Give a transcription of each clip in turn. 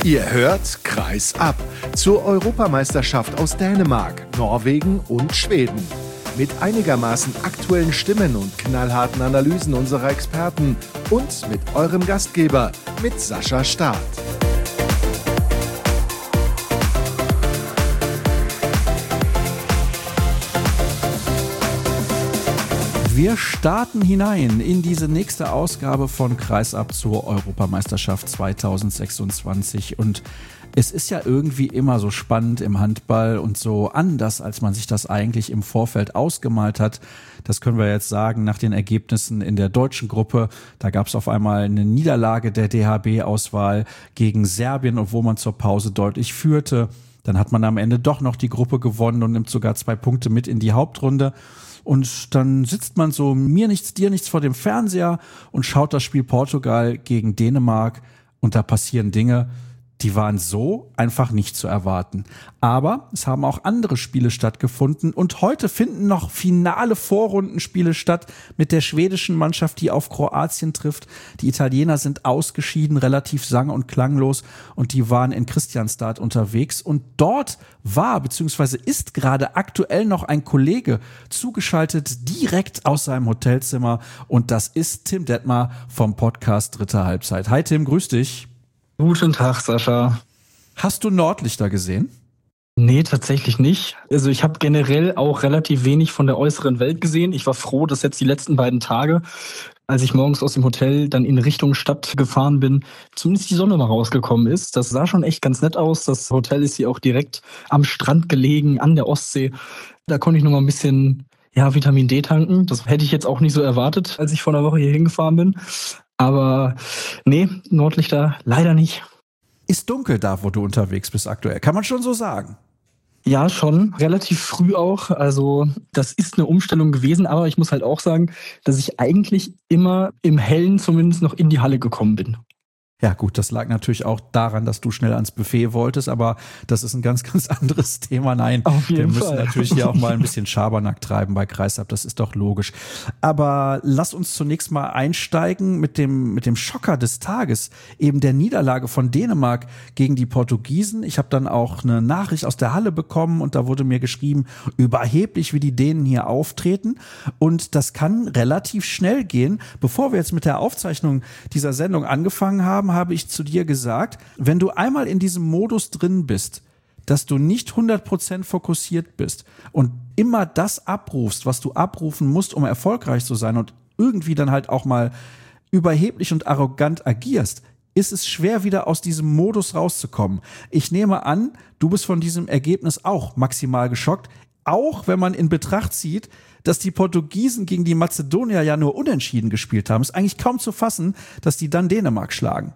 Ihr hört Kreis ab zur Europameisterschaft aus Dänemark, Norwegen und Schweden. Mit einigermaßen aktuellen Stimmen und knallharten Analysen unserer Experten und mit eurem Gastgeber, mit Sascha Staat. Wir starten hinein in diese nächste Ausgabe von Kreisab zur Europameisterschaft 2026 und es ist ja irgendwie immer so spannend im Handball und so anders, als man sich das eigentlich im Vorfeld ausgemalt hat. Das können wir jetzt sagen nach den Ergebnissen in der deutschen Gruppe. Da gab es auf einmal eine Niederlage der DHB-Auswahl gegen Serbien, obwohl man zur Pause deutlich führte. Dann hat man am Ende doch noch die Gruppe gewonnen und nimmt sogar 2 Punkte mit in die Hauptrunde. Und dann sitzt man so mir nichts, dir nichts vor dem Fernseher und schaut das Spiel Portugal gegen Dänemark und da passieren Dinge, die waren so einfach nicht zu erwarten. Aber es haben auch andere Spiele stattgefunden und heute finden noch finale Vorrundenspiele statt mit der schwedischen Mannschaft, die auf Kroatien trifft. Die Italiener sind ausgeschieden, relativ sang- und klanglos und die waren in Kristianstad unterwegs und dort war bzw. ist gerade aktuell noch ein Kollege zugeschaltet direkt aus seinem Hotelzimmer und das ist Tim Detmar vom Podcast Dritte Halbzeit. Hi Tim, grüß dich. Guten Tag, Sascha. Hast du Nordlichter gesehen? Nee, tatsächlich nicht. Also ich habe generell auch relativ wenig von der äußeren Welt gesehen. Ich war froh, dass jetzt die letzten beiden Tage, als ich morgens aus dem Hotel dann in Richtung Stadt gefahren bin, zumindest die Sonne mal rausgekommen ist. Das sah schon echt ganz nett aus. Das Hotel ist hier auch direkt am Strand gelegen, an der Ostsee. Da konnte ich noch mal ein bisschen Vitamin D tanken. Das hätte ich jetzt auch nicht so erwartet, als ich vor einer Woche hier hingefahren bin. Aber nee, Nordlichter leider nicht. Ist dunkel da, wo du unterwegs bist aktuell, kann man schon so sagen. Ja, schon. Relativ früh auch. Also das ist eine Umstellung gewesen, aber ich muss halt auch sagen, dass ich eigentlich immer im Hellen zumindest noch in die Halle gekommen bin. Ja gut, das lag natürlich auch daran, dass du schnell ans Buffet wolltest, aber das ist ein ganz, ganz anderes Thema. Nein, auf jeden wir müssen Fall natürlich hier auch mal ein bisschen Schabernack treiben bei Kreisab, das ist doch logisch. Aber lass uns zunächst mal einsteigen mit dem Schocker des Tages, eben der Niederlage von Dänemark gegen die Portugiesen. Ich habe dann auch eine Nachricht aus der Halle bekommen und da wurde mir geschrieben, überheblich, wie die Dänen hier auftreten. Und das kann relativ schnell gehen. Bevor wir jetzt mit der Aufzeichnung dieser Sendung angefangen haben, habe ich zu dir gesagt, wenn du einmal in diesem Modus drin bist, dass du nicht 100% fokussiert bist und immer das abrufst, was du abrufen musst, um erfolgreich zu sein und irgendwie dann halt auch mal überheblich und arrogant agierst, ist es schwer, wieder aus diesem Modus rauszukommen. Ich nehme an, du bist von diesem Ergebnis auch maximal geschockt, auch wenn man in Betracht zieht, dass die Portugiesen gegen die Mazedonier ja nur unentschieden gespielt haben. Ist eigentlich kaum zu fassen, dass die dann Dänemark schlagen.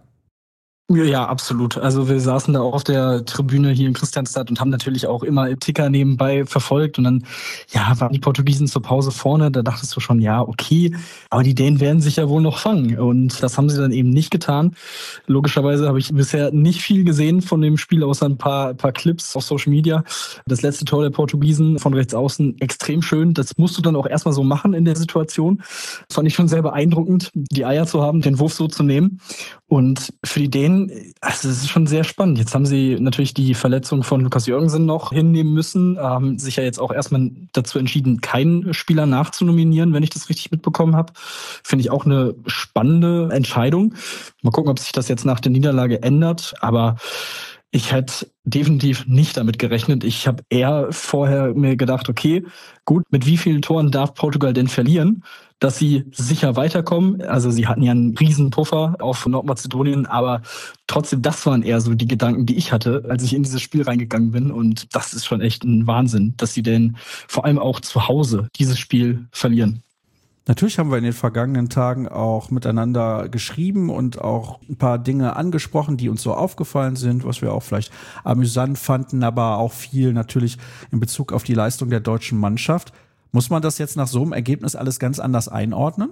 Ja, absolut. Also wir saßen da auch auf der Tribüne hier in Kristianstad und haben natürlich auch immer Ticker nebenbei verfolgt und dann waren die Portugiesen zur Pause vorne, da dachtest du schon, ja, okay, aber die Dänen werden sich ja wohl noch fangen und das haben sie dann eben nicht getan. Logischerweise habe ich bisher nicht viel gesehen von dem Spiel, außer ein paar Clips auf Social Media. Das letzte Tor der Portugiesen von rechts außen extrem schön, das musst du dann auch erstmal so machen in der Situation. Das fand ich schon sehr beeindruckend, die Eier zu haben, den Wurf so zu nehmen. Und für die Dänen, also es ist schon sehr spannend. Jetzt haben sie natürlich die Verletzung von Lukas Jørgensen noch hinnehmen müssen, haben sich ja jetzt auch erstmal dazu entschieden, keinen Spieler nachzunominieren, wenn ich das richtig mitbekommen habe. Finde ich auch eine spannende Entscheidung. Mal gucken, ob sich das jetzt nach der Niederlage ändert, aber ich hätte definitiv nicht damit gerechnet. Ich habe eher vorher mir gedacht, okay, gut, mit wie vielen Toren darf Portugal denn verlieren, dass sie sicher weiterkommen? Also sie hatten ja einen riesen Puffer auf Nordmazedonien, aber trotzdem, das waren eher so die Gedanken, die ich hatte, als ich in dieses Spiel reingegangen bin. Und das ist schon echt ein Wahnsinn, dass sie denn vor allem auch zu Hause dieses Spiel verlieren. Natürlich haben wir in den vergangenen Tagen auch miteinander geschrieben und auch ein paar Dinge angesprochen, die uns so aufgefallen sind, was wir auch vielleicht amüsant fanden, aber auch viel natürlich in Bezug auf die Leistung der deutschen Mannschaft. Muss man das jetzt nach so einem Ergebnis alles ganz anders einordnen?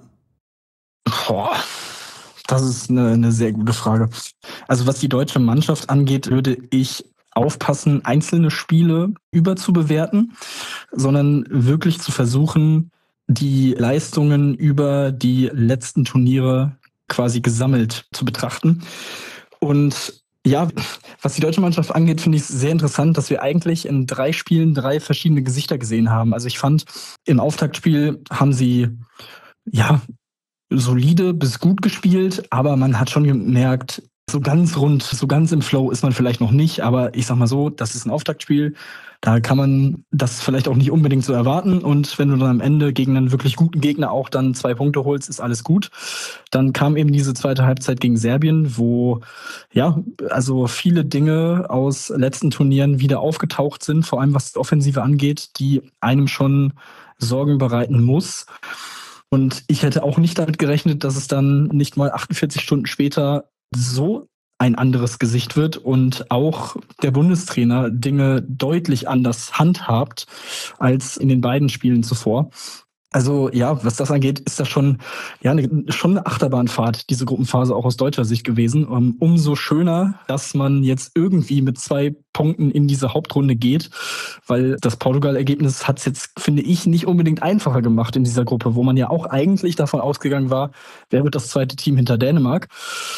Das ist eine sehr gute Frage. Also was die deutsche Mannschaft angeht, würde ich aufpassen, einzelne Spiele überzubewerten, sondern wirklich zu versuchen, die Leistungen über die letzten Turniere quasi gesammelt zu betrachten. Und Ja, was die deutsche Mannschaft angeht, finde ich es sehr interessant, dass wir eigentlich in 3 Spielen 3 verschiedene Gesichter gesehen haben. Also ich fand, im Auftaktspiel haben sie ja solide bis gut gespielt, aber man hat schon gemerkt, so ganz rund, so ganz im Flow ist man vielleicht noch nicht, aber ich sag mal so, das ist ein Auftaktspiel, da kann man das vielleicht auch nicht unbedingt so erwarten und wenn du dann am Ende gegen einen wirklich guten Gegner auch dann 2 Punkte holst, ist alles gut. Dann kam eben diese zweite Halbzeit gegen Serbien, wo ja, also viele Dinge aus letzten Turnieren wieder aufgetaucht sind, vor allem was die Offensive angeht, die einem schon Sorgen bereiten muss. Und ich hätte auch nicht damit gerechnet, dass es dann nicht mal 48 Stunden später so ein anderes Gesicht wird und auch der Bundestrainer Dinge deutlich anders handhabt als in den beiden Spielen zuvor. Also ja, was das angeht, ist das schon eine Achterbahnfahrt, diese Gruppenphase auch aus deutscher Sicht gewesen. Umso schöner, dass man jetzt irgendwie mit 2 Punkten in diese Hauptrunde geht, weil das Portugal-Ergebnis hat es jetzt, finde ich, nicht unbedingt einfacher gemacht in dieser Gruppe, wo man ja auch eigentlich davon ausgegangen war, wer wird das zweite Team hinter Dänemark.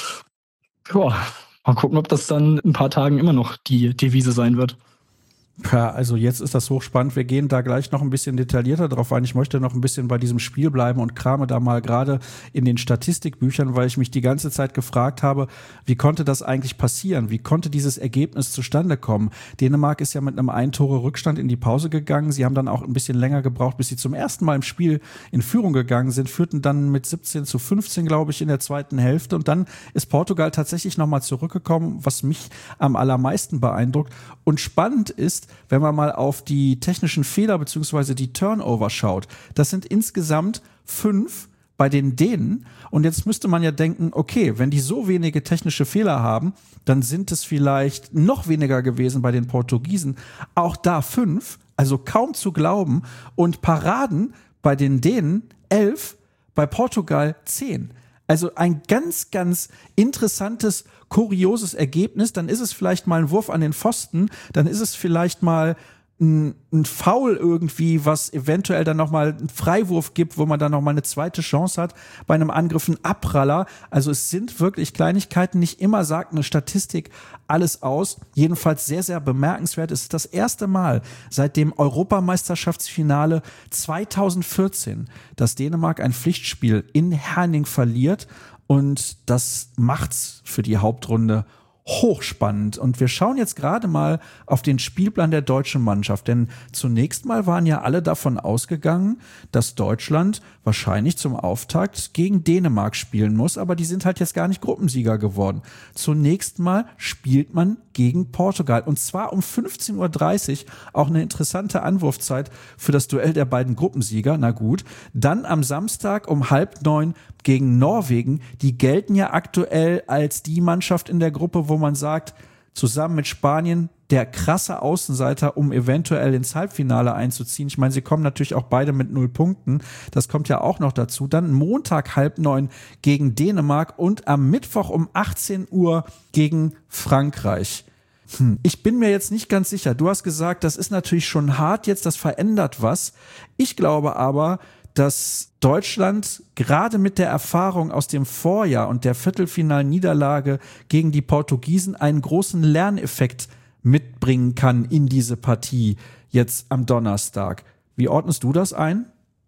Ja, mal gucken, ob das dann in ein paar Tagen immer noch die Devise sein wird. Ja, also jetzt ist das hochspannend. Wir gehen da gleich noch ein bisschen detaillierter drauf ein. Ich möchte noch ein bisschen bei diesem Spiel bleiben und krame da mal gerade in den Statistikbüchern, weil ich mich die ganze Zeit gefragt habe, wie konnte das eigentlich passieren? Wie konnte dieses Ergebnis zustande kommen? Dänemark ist ja mit einem 1-Tore-Rückstand in die Pause gegangen. Sie haben dann auch ein bisschen länger gebraucht, bis sie zum ersten Mal im Spiel in Führung gegangen sind, führten dann mit 17-15, glaube ich, in der zweiten Hälfte. Und dann ist Portugal tatsächlich nochmal zurückgekommen, was mich am allermeisten beeindruckt. Und spannend ist, wenn man mal auf die technischen Fehler bzw. die Turnover schaut. Das sind insgesamt 5 bei den Dänen. Und jetzt müsste man ja denken, okay, wenn die so wenige technische Fehler haben, dann sind es vielleicht noch weniger gewesen bei den Portugiesen. Auch da 5, also kaum zu glauben. Und Paraden bei den Dänen 11, bei Portugal 10. Also ein ganz, ganz interessantes, kurioses Ergebnis. Dann ist es vielleicht mal ein Wurf an den Pfosten, dann ist es vielleicht mal ein Foul irgendwie, was eventuell dann nochmal einen Freiwurf gibt, wo man dann nochmal eine zweite Chance hat bei einem Angriff, ein Abpraller. Also es sind wirklich Kleinigkeiten, nicht immer sagt eine Statistik alles aus. Jedenfalls sehr, sehr bemerkenswert. Es ist das erste Mal seit dem Europameisterschaftsfinale 2014, dass Dänemark ein Pflichtspiel in Herning verliert und das macht's für die Hauptrunde hochspannend. Und wir schauen jetzt gerade mal auf den Spielplan der deutschen Mannschaft, denn zunächst mal waren ja alle davon ausgegangen, dass Deutschland wahrscheinlich zum Auftakt gegen Dänemark spielen muss, aber die sind halt jetzt gar nicht Gruppensieger geworden. Zunächst mal spielt man gegen Portugal und zwar um 15:30 Uhr, auch eine interessante Anwurfzeit für das Duell der beiden Gruppensieger, na gut. Dann am Samstag um 8:30 gegen Norwegen, die gelten ja aktuell als die Mannschaft in der Gruppe, wo man sagt, zusammen mit Spanien der krasse Außenseiter, um eventuell ins Halbfinale einzuziehen. Ich meine, sie kommen natürlich auch beide mit 0 Punkten. Das kommt ja auch noch dazu. Dann Montag 8:30 gegen Dänemark und am Mittwoch um 18 Uhr gegen Frankreich. Ich bin mir jetzt nicht ganz sicher. Du hast gesagt, das ist natürlich schon hart jetzt, das verändert was. Ich glaube aber, dass Deutschland gerade mit der Erfahrung aus dem Vorjahr und der Viertelfinalniederlage gegen die Portugiesen einen großen Lerneffekt mitbringen kann in diese Partie jetzt am Donnerstag. Wie ordnest du das ein?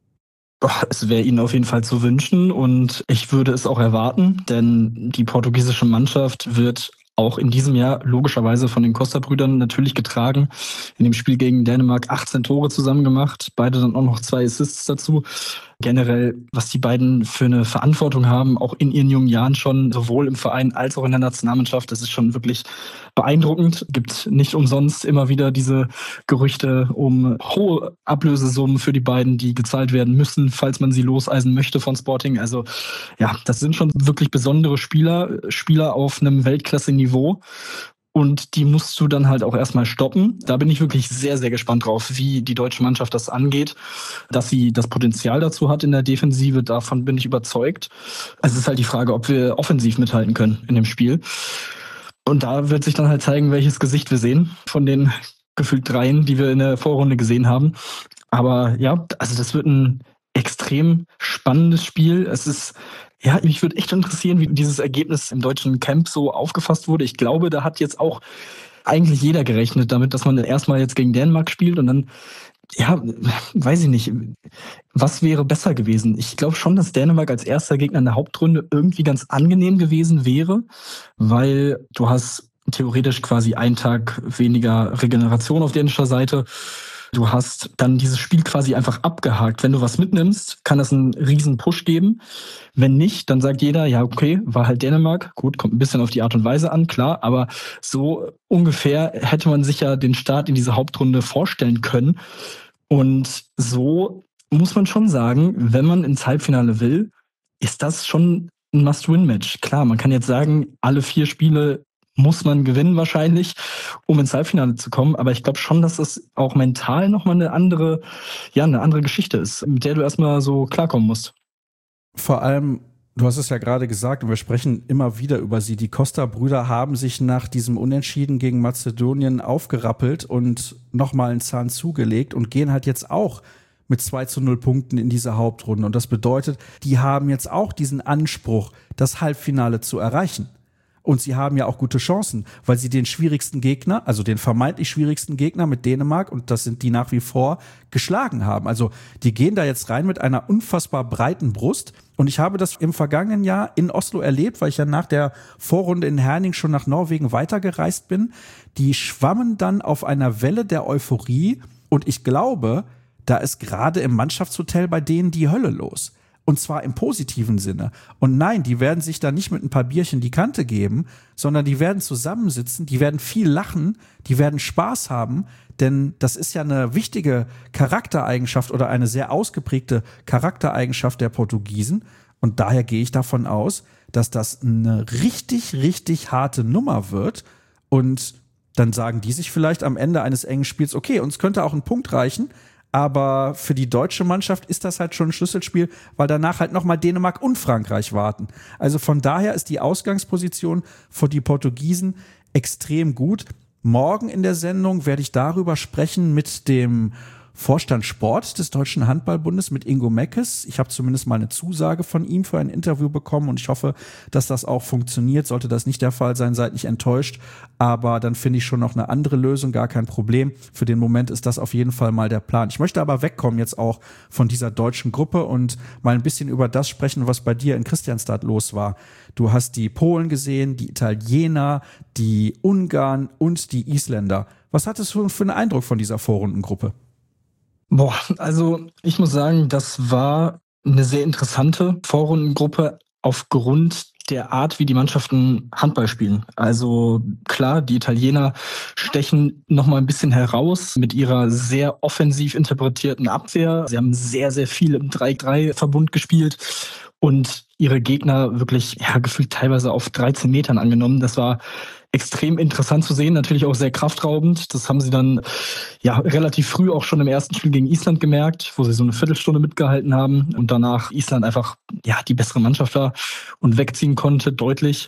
Es wäre ihnen auf jeden Fall zu wünschen und ich würde es auch erwarten, denn die portugiesische Mannschaft wird auch in diesem Jahr logischerweise von den Costa-Brüdern natürlich getragen. In dem Spiel gegen Dänemark 18 Tore zusammen gemacht, beide dann auch noch 2 Assists dazu. Generell, was die beiden für eine Verantwortung haben, auch in ihren jungen Jahren schon, sowohl im Verein als auch in der Nationalmannschaft, das ist schon wirklich beeindruckend. Gibt nicht umsonst immer wieder diese Gerüchte um hohe Ablösesummen für die beiden, die gezahlt werden müssen, falls man sie loseisen möchte von Sporting. Also ja, das sind schon wirklich besondere Spieler auf einem Weltklasse-Niveau. Und die musst du dann halt auch erstmal stoppen. Da bin ich wirklich sehr, sehr gespannt drauf, wie die deutsche Mannschaft das angeht. Dass sie das Potenzial dazu hat in der Defensive, davon bin ich überzeugt. Es ist halt die Frage, ob wir offensiv mithalten können in dem Spiel. Und da wird sich dann halt zeigen, welches Gesicht wir sehen von den gefühlt 3, die wir in der Vorrunde gesehen haben. Aber ja, also das wird ein extrem spannendes Spiel. Es ist Ja, mich würde echt interessieren, wie dieses Ergebnis im deutschen Camp so aufgefasst wurde. Ich glaube, da hat jetzt auch eigentlich jeder gerechnet damit, dass man erstmal jetzt gegen Dänemark spielt und dann, ja, weiß ich nicht, was wäre besser gewesen? Ich glaube schon, dass Dänemark als erster Gegner in der Hauptrunde irgendwie ganz angenehm gewesen wäre, weil du hast theoretisch quasi einen Tag weniger Regeneration auf dänischer Seite. Du hast dann dieses Spiel quasi einfach abgehakt. Wenn du was mitnimmst, kann das einen riesen Push geben. Wenn nicht, dann sagt jeder, ja, okay, war halt Dänemark. Gut, kommt ein bisschen auf die Art und Weise an, klar. Aber so ungefähr hätte man sich ja den Start in diese Hauptrunde vorstellen können. Und so muss man schon sagen, wenn man ins Halbfinale will, ist das schon ein Must-Win-Match. Klar, man kann jetzt sagen, alle 4 Spiele muss man gewinnen wahrscheinlich, um ins Halbfinale zu kommen. Aber ich glaube schon, dass das auch mental nochmal eine andere Geschichte ist, mit der du erstmal so klarkommen musst. Vor allem, du hast es ja gerade gesagt und wir sprechen immer wieder über sie. Die Costa-Brüder haben sich nach diesem Unentschieden gegen Mazedonien aufgerappelt und nochmal einen Zahn zugelegt und gehen halt jetzt auch mit 2-0 Punkten in diese Hauptrunde. Und das bedeutet, die haben jetzt auch diesen Anspruch, das Halbfinale zu erreichen. Und sie haben ja auch gute Chancen, weil sie den schwierigsten Gegner, also den vermeintlich schwierigsten Gegner mit Dänemark, und das sind die nach wie vor, geschlagen haben. Also die gehen da jetzt rein mit einer unfassbar breiten Brust. Und ich habe das im vergangenen Jahr in Oslo erlebt, weil ich ja nach der Vorrunde in Herning schon nach Norwegen weitergereist bin. Die schwammen dann auf einer Welle der Euphorie. Und ich glaube, da ist gerade im Mannschaftshotel bei denen die Hölle los. Und zwar im positiven Sinne. Und nein, die werden sich da nicht mit ein paar Bierchen die Kante geben, sondern die werden zusammensitzen, die werden viel lachen, die werden Spaß haben, denn das ist ja eine wichtige Charaktereigenschaft oder eine sehr ausgeprägte Charaktereigenschaft der Portugiesen. Und daher gehe ich davon aus, dass das eine richtig, richtig harte Nummer wird. Und dann sagen die sich vielleicht am Ende eines engen Spiels, okay, uns könnte auch ein Punkt reichen, aber für die deutsche Mannschaft ist das halt schon ein Schlüsselspiel, weil danach halt nochmal Dänemark und Frankreich warten. Also von daher ist die Ausgangsposition für die Portugiesen extrem gut. Morgen in der Sendung werde ich darüber sprechen mit dem Vorstand Sport des Deutschen Handballbundes, mit Ingo Meckes. Ich habe zumindest mal eine Zusage von ihm für ein Interview bekommen und ich hoffe, dass das auch funktioniert. Sollte das nicht der Fall sein, seid nicht enttäuscht. Aber dann finde ich schon noch eine andere Lösung, gar kein Problem. Für den Moment ist das auf jeden Fall mal der Plan. Ich möchte aber wegkommen jetzt auch von dieser deutschen Gruppe und mal ein bisschen über das sprechen, was bei dir in Kristianstad los war. Du hast die Polen gesehen, die Italiener, die Ungarn und die Isländer. Was hattest du für einen Eindruck von dieser Vorrundengruppe? Boah, also ich muss sagen, das war eine sehr interessante Vorrundengruppe aufgrund der Art, wie die Mannschaften Handball spielen. Also klar, die Italiener stechen noch mal ein bisschen heraus mit ihrer sehr offensiv interpretierten Abwehr. Sie haben sehr, sehr viel im 3-3-Verbund gespielt und ihre Gegner wirklich gefühlt teilweise auf 13 Metern angenommen. Das war extrem interessant zu sehen, natürlich auch sehr kraftraubend. Das haben sie dann relativ früh auch schon im ersten Spiel gegen Island gemerkt, wo sie so eine Viertelstunde mitgehalten haben und danach Island einfach die bessere Mannschaft war und wegziehen konnte, deutlich.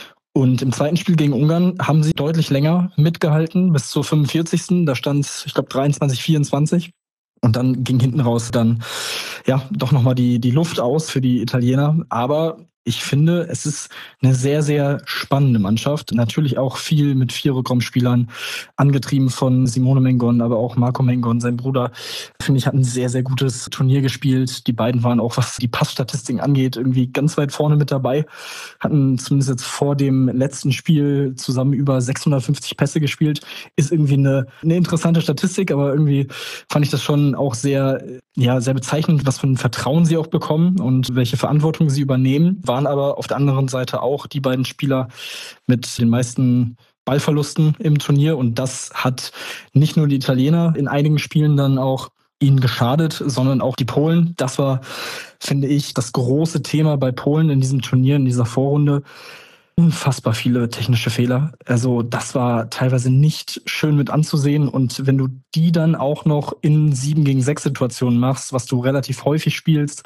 Und im zweiten Spiel gegen Ungarn haben sie deutlich länger mitgehalten, bis zur 45. Da stand es, ich glaube, 23-24. Und dann ging hinten raus dann doch nochmal die Luft aus für die Italiener. Aber ich finde, es ist eine sehr, sehr spannende Mannschaft. Natürlich auch viel mit 4 Rückraumspielern, angetrieben von Simone Mengon, aber auch Marco Mengon, sein Bruder, finde ich, hat ein sehr, sehr gutes Turnier gespielt. Die beiden waren auch, was die Passstatistiken angeht, irgendwie ganz weit vorne mit dabei. Hatten zumindest jetzt vor dem letzten Spiel zusammen über 650 Pässe gespielt. Ist irgendwie eine interessante Statistik, aber irgendwie fand ich das schon auch sehr bezeichnend, was für ein Vertrauen sie auch bekommen und welche Verantwortung sie übernehmen. Waren aber auf der anderen Seite auch die beiden Spieler mit den meisten Ballverlusten im Turnier. Und das hat nicht nur die Italiener in einigen Spielen dann auch ihnen geschadet, sondern auch die Polen. Das war, finde ich, das große Thema bei Polen in diesem Turnier, in dieser Vorrunde. Unfassbar viele technische Fehler. Also das war teilweise nicht schön mit anzusehen. Und wenn du die dann auch noch in 7-gegen-6 Situationen machst, was du relativ häufig spielst,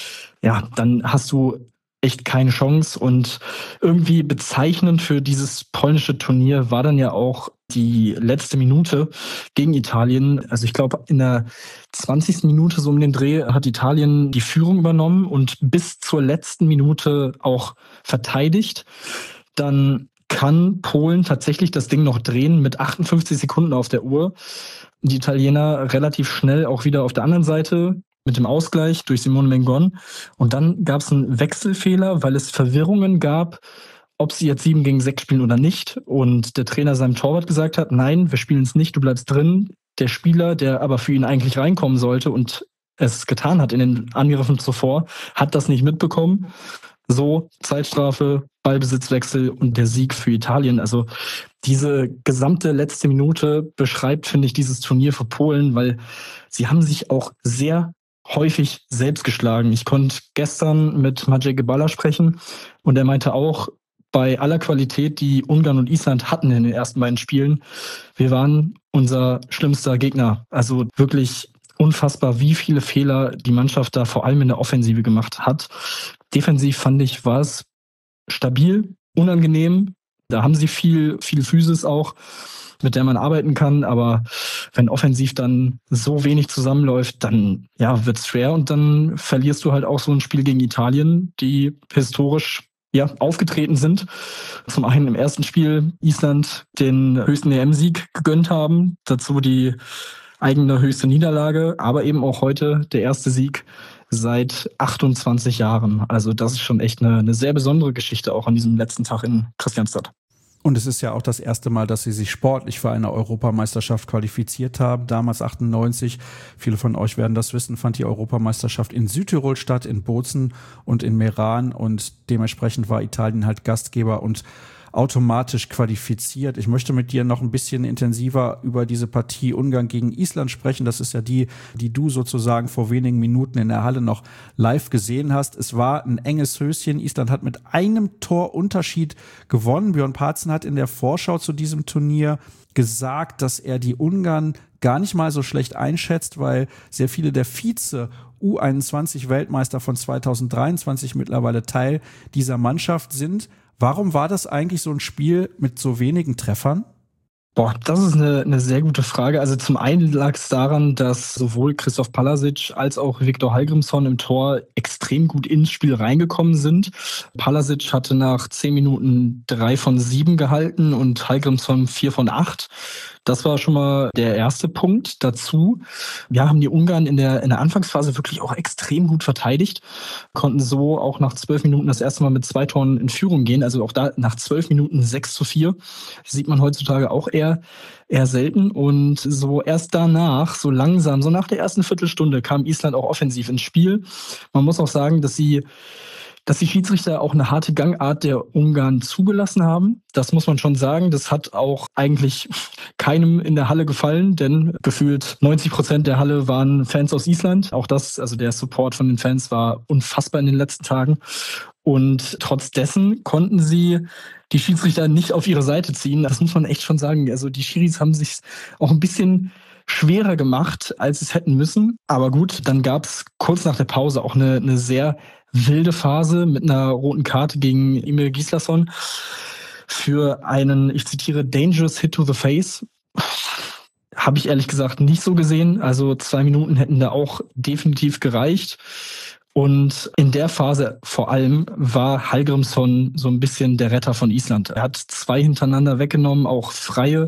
dann hast du echt keine Chance. Und irgendwie bezeichnend für dieses polnische Turnier war dann ja auch die letzte Minute gegen Italien. Also ich glaube, in der 20. Minute so um den Dreh hat Italien die Führung übernommen und bis zur letzten Minute auch verteidigt. Dann kann Polen tatsächlich das Ding noch drehen mit 58 Sekunden auf der Uhr. Die Italiener relativ schnell auch wieder auf der anderen Seite mit dem Ausgleich durch Simone Mengon. Und dann gab es einen Wechselfehler, weil es Verwirrungen gab, ob sie jetzt 7 gegen 6 spielen oder nicht. Und der Trainer seinem Torwart gesagt hat, nein, wir spielen es nicht, du bleibst drin. Der Spieler, der aber für ihn eigentlich reinkommen sollte und es getan hat in den Angriffen zuvor, hat das nicht mitbekommen. So, Zeitstrafe, Ballbesitzwechsel und der Sieg für Italien. Also diese gesamte letzte Minute beschreibt, finde ich, dieses Turnier für Polen, weil sie haben sich auch sehr häufig selbst geschlagen. Ich konnte gestern mit Maciej Gebala sprechen und er meinte auch, bei aller Qualität, die Ungarn und Island hatten in den ersten beiden Spielen, wir waren unser schlimmster Gegner. Also wirklich unfassbar, wie viele Fehler die Mannschaft da vor allem in der Offensive gemacht hat. Defensiv fand ich, war es stabil, unangenehm. Da haben sie viel Physis auch, mit der man arbeiten kann. Aber wenn offensiv dann so wenig zusammenläuft, dann ja, wird's schwer. Und dann verlierst du halt auch so ein Spiel gegen Italien, die historisch aufgetreten sind. Zum einen im ersten Spiel Island den höchsten EM-Sieg gegönnt haben, dazu die eigene höchste Niederlage, aber eben auch heute der erste Sieg seit 28 Jahren. Also das ist schon echt eine sehr besondere Geschichte auch an diesem letzten Tag in Kristianstad. Und es ist ja auch das erste Mal, dass sie sich sportlich für eine Europameisterschaft qualifiziert haben. Damals 98, viele von euch werden das wissen, fand die Europameisterschaft in Südtirol statt, in Bozen und in Meran. Und dementsprechend war Italien halt Gastgeber und automatisch qualifiziert. Ich möchte mit dir noch ein bisschen intensiver über diese Partie Ungarn gegen Island sprechen. Das ist ja die du sozusagen vor wenigen Minuten in der Halle noch live gesehen hast. Es war ein enges Höschen. Island hat mit einem Torunterschied gewonnen. Björn Parzen hat in der Vorschau zu diesem Turnier gesagt, dass er die Ungarn gar nicht mal so schlecht einschätzt, weil sehr viele der U21-Weltmeister von 2023 mittlerweile Teil dieser Mannschaft sind. Warum war das eigentlich so ein Spiel mit so wenigen Treffern? Das ist eine sehr gute Frage. Also zum einen lag es daran, dass sowohl Christoph Palasic als auch Viktor Hallgrímsson im Tor extrem gut ins Spiel reingekommen sind. Palasic hatte nach 10 Minuten 3 von 7 gehalten und Hallgrímsson 4 von 8. Das war schon mal der erste Punkt. Dazu, haben die Ungarn in der Anfangsphase wirklich auch extrem gut verteidigt, konnten so auch nach 12 Minuten das erste Mal mit 2 Toren in Führung gehen. Also auch da nach 12 Minuten 6-4. Das sieht man heutzutage auch eher selten. Und so erst danach, so langsam, so nach der ersten Viertelstunde kam Island auch offensiv ins Spiel. Man muss auch sagen, dass die Schiedsrichter auch eine harte Gangart der Ungarn zugelassen haben. Das muss man schon sagen. Das hat auch eigentlich keinem in der Halle gefallen, denn gefühlt 90% der Halle waren Fans aus Island. Auch das, also der Support von den Fans war unfassbar in den letzten Tagen. Und trotz dessen konnten sie die Schiedsrichter nicht auf ihre Seite ziehen. Das muss man echt schon sagen. Also die Schiris haben sich auch ein bisschen schwerer gemacht, als es hätten müssen. Aber gut, dann gab es kurz nach der Pause auch eine sehr wilde Phase mit einer roten Karte gegen Emil Gislason für einen, ich zitiere, dangerous hit to the face. Habe ich ehrlich gesagt nicht so gesehen. Also 2 Minuten hätten da auch definitiv gereicht. Und in der Phase vor allem war Hallgrímsson so ein bisschen der Retter von Island. Er hat 2 hintereinander weggenommen, auch freie.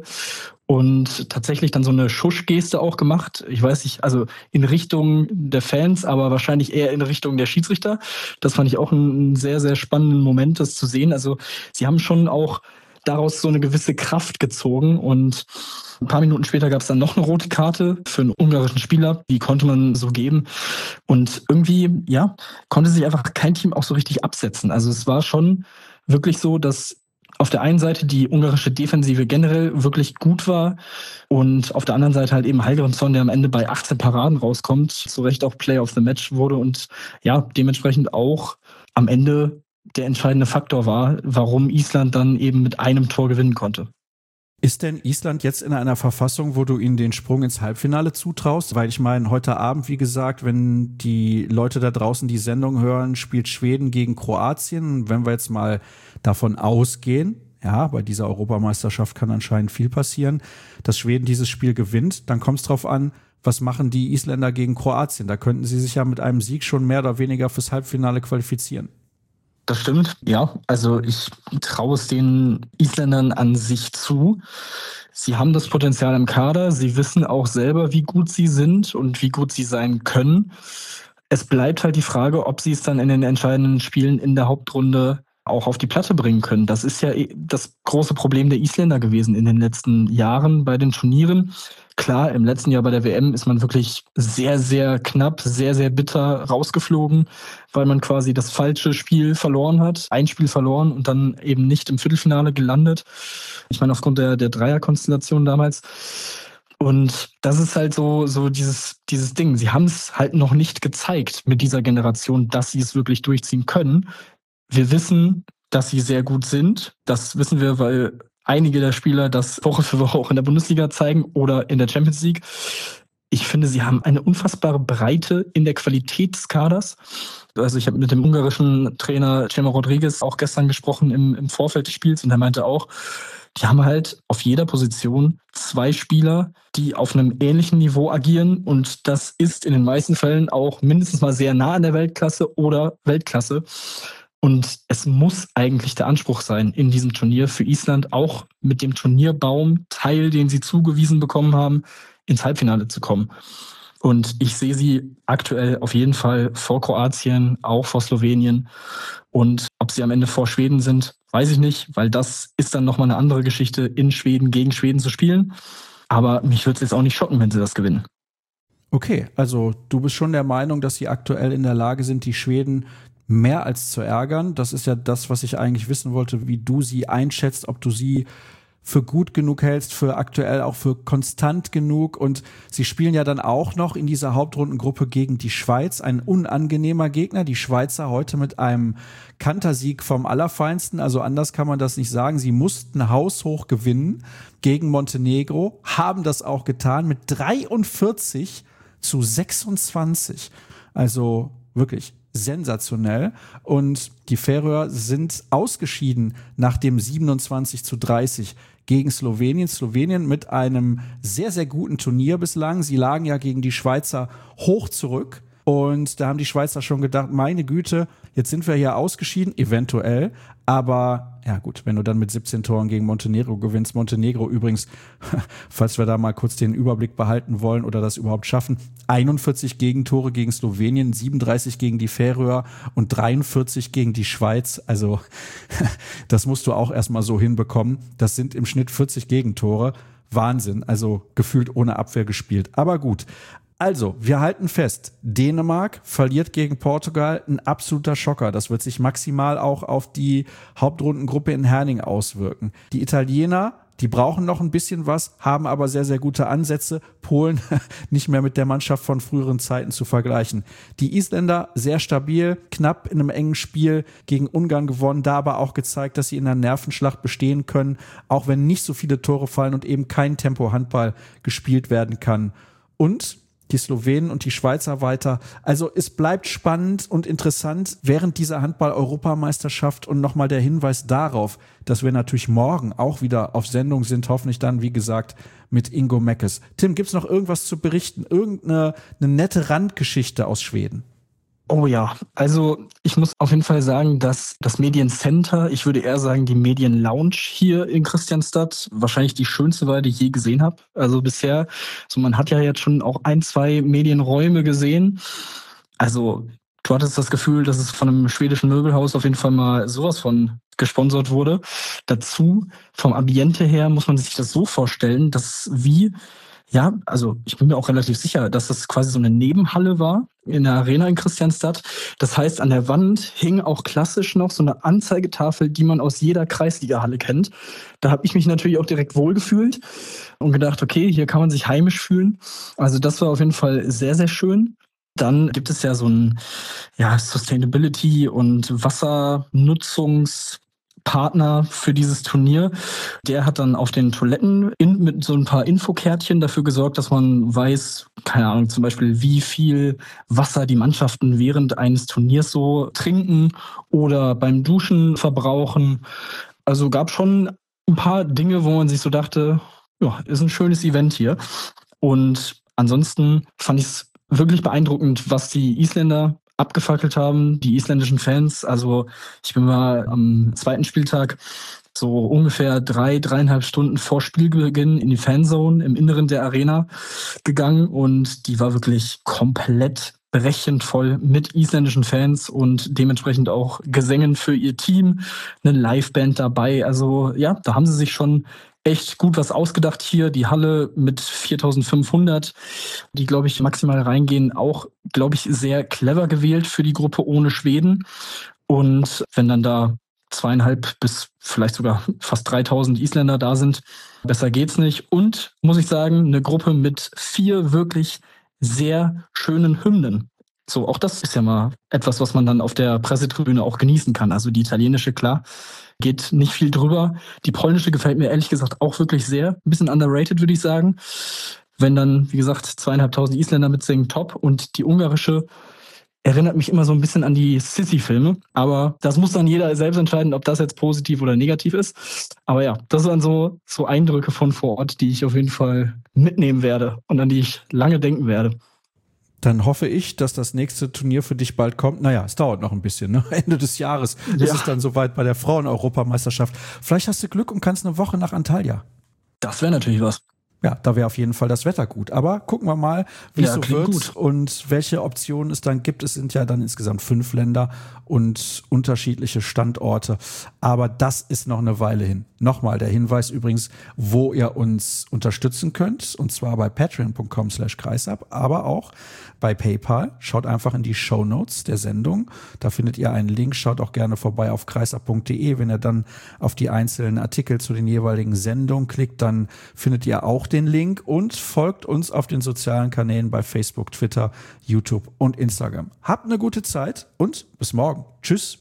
Und tatsächlich dann so eine Schuschgeste auch gemacht. Ich weiß nicht, also in Richtung der Fans, aber wahrscheinlich eher in Richtung der Schiedsrichter. Das fand ich auch einen sehr, sehr spannenden Moment, das zu sehen. Also sie haben schon auch daraus so eine gewisse Kraft gezogen. Und ein paar Minuten später gab es dann noch eine rote Karte für einen ungarischen Spieler. Die konnte man so geben. Und irgendwie, konnte sich einfach kein Team auch so richtig absetzen. Also es war schon wirklich so, dass auf der einen Seite die ungarische Defensive generell wirklich gut war und auf der anderen Seite halt eben Hallgrímsson, der am Ende bei 18 Paraden rauskommt, zu Recht auch Player of the Match wurde und dementsprechend auch am Ende der entscheidende Faktor war, warum Island dann eben mit einem Tor gewinnen konnte. Ist denn Island jetzt in einer Verfassung, wo du ihnen den Sprung ins Halbfinale zutraust? Weil ich meine, heute Abend, wie gesagt, wenn die Leute da draußen die Sendung hören, spielt Schweden gegen Kroatien. Wenn wir jetzt mal davon ausgehen, ja, bei dieser Europameisterschaft kann anscheinend viel passieren, dass Schweden dieses Spiel gewinnt. Dann kommt es drauf an, was machen die Isländer gegen Kroatien? Da könnten sie sich ja mit einem Sieg schon mehr oder weniger fürs Halbfinale qualifizieren. Das stimmt, ja. Also ich traue es den Isländern an sich zu. Sie haben das Potenzial im Kader. Sie wissen auch selber, wie gut sie sind und wie gut sie sein können. Es bleibt halt die Frage, ob sie es dann in den entscheidenden Spielen in der Hauptrunde auch auf die Platte bringen können. Das ist ja das große Problem der Isländer gewesen in den letzten Jahren bei den Turnieren. Klar, im letzten Jahr bei der WM ist man wirklich sehr, sehr knapp, sehr, sehr bitter rausgeflogen, weil man quasi das falsche Spiel verloren hat. Ein Spiel verloren und dann eben nicht im Viertelfinale gelandet. Ich meine, aufgrund der Dreierkonstellation damals. Und das ist halt so dieses Ding. Sie haben es halt noch nicht gezeigt mit dieser Generation, dass sie es wirklich durchziehen können. Wir wissen, dass sie sehr gut sind. Das wissen wir, weil einige der Spieler das Woche für Woche auch in der Bundesliga zeigen oder in der Champions League. Ich finde, sie haben eine unfassbare Breite in der Qualität des Kaders. Also ich habe mit dem ungarischen Trainer Chema Rodriguez auch gestern gesprochen im Vorfeld des Spiels und er meinte auch, die haben halt auf jeder Position 2 Spieler, die auf einem ähnlichen Niveau agieren und das ist in den meisten Fällen auch mindestens mal sehr nah an der Weltklasse oder Weltklasse. Und es muss eigentlich der Anspruch sein in diesem Turnier für Island, auch mit dem Turnierbaum-Teil, den sie zugewiesen bekommen haben, ins Halbfinale zu kommen. Und ich sehe sie aktuell auf jeden Fall vor Kroatien, auch vor Slowenien. Und ob sie am Ende vor Schweden sind, weiß ich nicht, weil das ist dann nochmal eine andere Geschichte, in Schweden gegen Schweden zu spielen. Aber mich würde es jetzt auch nicht schocken, wenn sie das gewinnen. Okay, also du bist schon der Meinung, dass sie aktuell in der Lage sind, die Schweden mehr als zu ärgern. Das ist ja das, was ich eigentlich wissen wollte, wie du sie einschätzt, ob du sie für gut genug hältst, für aktuell auch für konstant genug. Und sie spielen ja dann auch noch in dieser Hauptrundengruppe gegen die Schweiz, ein unangenehmer Gegner. Die Schweizer heute mit einem Kantersieg vom Allerfeinsten, also anders kann man das nicht sagen. Sie mussten haushoch gewinnen gegen Montenegro, haben das auch getan mit 43-26. Also wirklich sensationell. Und die Färöer sind ausgeschieden nach dem 27-30 gegen Slowenien. Slowenien mit einem sehr, sehr guten Turnier bislang. Sie lagen ja gegen die Schweizer hoch zurück. Und da haben die Schweizer schon gedacht, meine Güte, jetzt sind wir hier ausgeschieden, eventuell. Aber ja gut, wenn du dann mit 17 Toren gegen Montenegro gewinnst. Montenegro übrigens, falls wir da mal kurz den Überblick behalten wollen oder das überhaupt schaffen, 41 Gegentore gegen Slowenien, 37 gegen die Färöer und 43 gegen die Schweiz. Also das musst du auch erstmal so hinbekommen. Das sind im Schnitt 40 Gegentore. Wahnsinn, also gefühlt ohne Abwehr gespielt. Aber gut. Also, wir halten fest, Dänemark verliert gegen Portugal, ein absoluter Schocker. Das wird sich maximal auch auf die Hauptrundengruppe in Herning auswirken. Die Italiener, die brauchen noch ein bisschen was, haben aber sehr, sehr gute Ansätze. Polen nicht mehr mit der Mannschaft von früheren Zeiten zu vergleichen. Die Isländer sehr stabil, knapp in einem engen Spiel gegen Ungarn gewonnen, da aber auch gezeigt, dass sie in einer Nervenschlacht bestehen können, auch wenn nicht so viele Tore fallen und eben kein Tempo-Handball gespielt werden kann. Und die Slowenen und die Schweizer weiter. Also es bleibt spannend und interessant während dieser Handball-Europameisterschaft und nochmal der Hinweis darauf, dass wir natürlich morgen auch wieder auf Sendung sind, hoffentlich dann, wie gesagt, mit Ingo Meckes. Tim, gibt's noch irgendwas zu berichten? Irgendeine nette Randgeschichte aus Schweden? Oh ja, also ich muss auf jeden Fall sagen, dass das Mediencenter, ich würde eher sagen die Medienlounge hier in Kristianstad, wahrscheinlich die schönste war, die ich je gesehen habe. Also bisher, so man hat ja jetzt schon auch 1, 2 Medienräume gesehen. Also du hattest das Gefühl, dass es von einem schwedischen Möbelhaus auf jeden Fall mal sowas von gesponsert wurde. Dazu, vom Ambiente her, muss man sich das so vorstellen, dass ja, also ich bin mir auch relativ sicher, dass das quasi so eine Nebenhalle war in der Arena in Kristianstad. Das heißt, an der Wand hing auch klassisch noch so eine Anzeigetafel, die man aus jeder Kreisliga-Halle kennt. Da habe ich mich natürlich auch direkt wohlgefühlt und gedacht, okay, hier kann man sich heimisch fühlen. Also das war auf jeden Fall sehr, sehr schön. Dann gibt es ja so ein Sustainability- und Wassernutzungspartner für dieses Turnier. Der hat dann auf den Toiletten mit so ein paar Infokärtchen dafür gesorgt, dass man weiß, keine Ahnung, zum Beispiel, wie viel Wasser die Mannschaften während eines Turniers so trinken oder beim Duschen verbrauchen. also gab schon ein paar Dinge, wo man sich so dachte, ja, ist ein schönes Event hier. Und ansonsten fand ich es wirklich beeindruckend, was die Isländer abgefackelt haben, die isländischen Fans. Also ich bin mal am zweiten Spieltag so ungefähr 3,5 Stunden vor Spielbeginn in die Fanzone im Inneren der Arena gegangen und die war wirklich komplett brechend voll mit isländischen Fans und dementsprechend auch Gesängen für ihr Team, eine Liveband dabei. Also ja, da haben sie sich schon echt gut was ausgedacht hier. Die Halle mit 4.500, die, glaube ich, maximal reingehen, auch, glaube ich, sehr clever gewählt für die Gruppe ohne Schweden. Und wenn dann da 2.500 bis vielleicht sogar fast 3.000 Isländer da sind, besser geht's nicht. Und, muss ich sagen, eine Gruppe mit 4 wirklich sehr schönen Hymnen. So, auch das ist ja mal etwas, was man dann auf der Pressetribüne auch genießen kann. Also die italienische, klar, geht nicht viel drüber. Die polnische gefällt mir ehrlich gesagt auch wirklich sehr. Ein bisschen underrated, würde ich sagen. Wenn dann, wie gesagt, 2.500 Isländer mitsingen, top. Und die ungarische erinnert mich immer so ein bisschen an die Sissy-Filme. Aber das muss dann jeder selbst entscheiden, ob das jetzt positiv oder negativ ist. Aber ja, das waren so Eindrücke von vor Ort, die ich auf jeden Fall mitnehmen werde und an die ich lange denken werde. Dann hoffe ich, dass das nächste Turnier für dich bald kommt. Naja, es dauert noch ein bisschen, ne? Ende des Jahres ist es dann soweit bei der Frauen-Europameisterschaft. Vielleicht hast du Glück und kannst eine Woche nach Antalya. Das wäre natürlich was. Ja, da wäre auf jeden Fall das Wetter gut. Aber gucken wir mal, wie es so wird gut. Und welche Optionen es dann gibt. Es sind ja dann insgesamt 5 Länder und unterschiedliche Standorte. Aber das ist noch eine Weile hin. Nochmal der Hinweis übrigens, wo ihr uns unterstützen könnt. Und zwar bei patreon.com/kreisab, aber auch bei PayPal. Schaut einfach in die Shownotes der Sendung. Da findet ihr einen Link. Schaut auch gerne vorbei auf kreisab.de. Wenn ihr dann auf die einzelnen Artikel zu den jeweiligen Sendungen klickt, dann findet ihr auch den Link und folgt uns auf den sozialen Kanälen bei Facebook, Twitter, YouTube und Instagram. Habt eine gute Zeit und bis morgen. Tschüss.